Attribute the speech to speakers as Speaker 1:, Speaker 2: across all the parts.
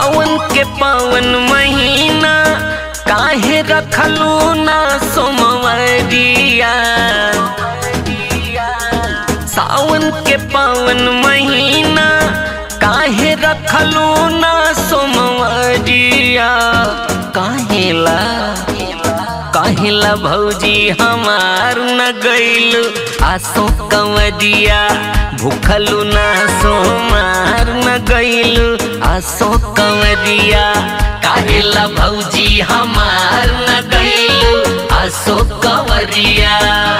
Speaker 1: सावन के पावन महीना काहे रखलू ना सोमवरिया। सावन के पावन महीना काहे रखलू ना सोमवरिया। काहेला भौजी हमार न गइलू आसो कंवरिया। भूखलू ना सोमार न गइलू आसो कंवरिया। काहेला भौजी हमार न गइलू आसो कंवरिया।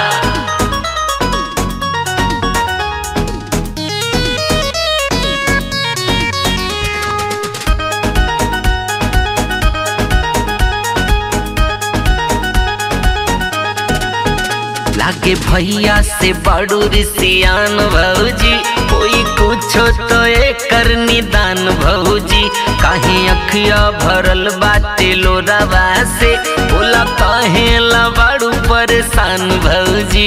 Speaker 1: लागे भैया से बड़ू रिसियान भौजी। कोई कुछो तो एकर निदान भौजी। काहे अखिया भरल बाटे लोरावा से। बोला काहे ला बड़ू परेशान भौजी।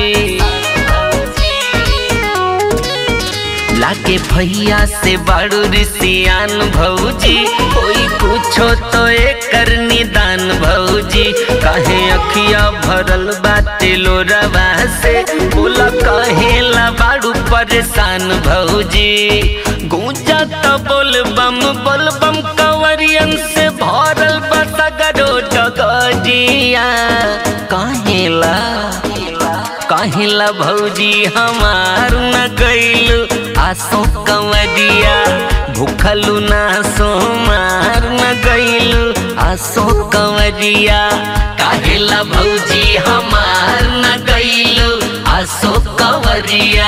Speaker 1: लागे भैया से बड़ू रिसियान भौजी। कोई कुछो तो एकर निदान भौजी। काहे अखिया भरल बाटे लोरावा से। बोला काहे ला बड़ू परेशान भौजी। गूंजा तो बोल बम कंवरियन से भरल बसगरो डगजिया। काहेला भौजी हमार न गइलू आसो कंवरिया। भूखलू ना सोमार न गइलू आसो कंवरिया। काहेला भौजी हमार न गइलू आसो कंवरिया।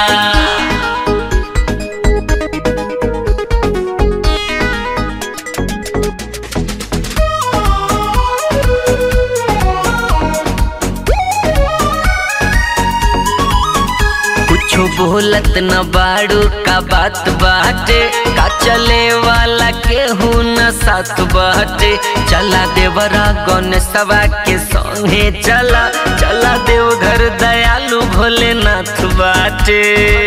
Speaker 1: कुछो बोलत न बाड़ू का बात बाटे। का चले वाला केहू न साथ बाटे। चला देवरा गणेशवा के संगे चला देवघर दयालु भोलेनाथ बाटे।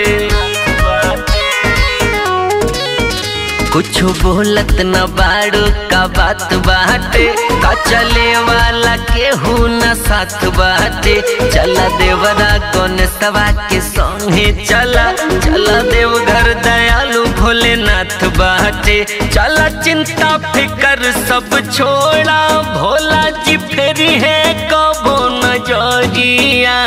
Speaker 1: कुछो बोलत न बाड़ू का बात बाटे। का चले वाला केहू न साथ बाटे। चला देवरा गणेशवा के संगे चला देवघर दयालु भोलेनाथ बाटे। चला चिंता फिकर सब छोड़ा। भोला जी फेरी है कबो नजरिया।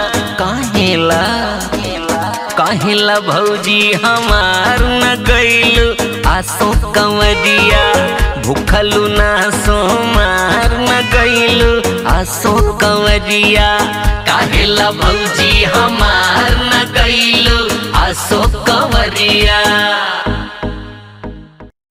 Speaker 1: काहेला भौजी हमार न गइलू आसो कंवरिया। भूखलू ना सोमार न गइलू आसो कंवरिया। काहेला भौजी हमार न गइलू आसो कंवरिया।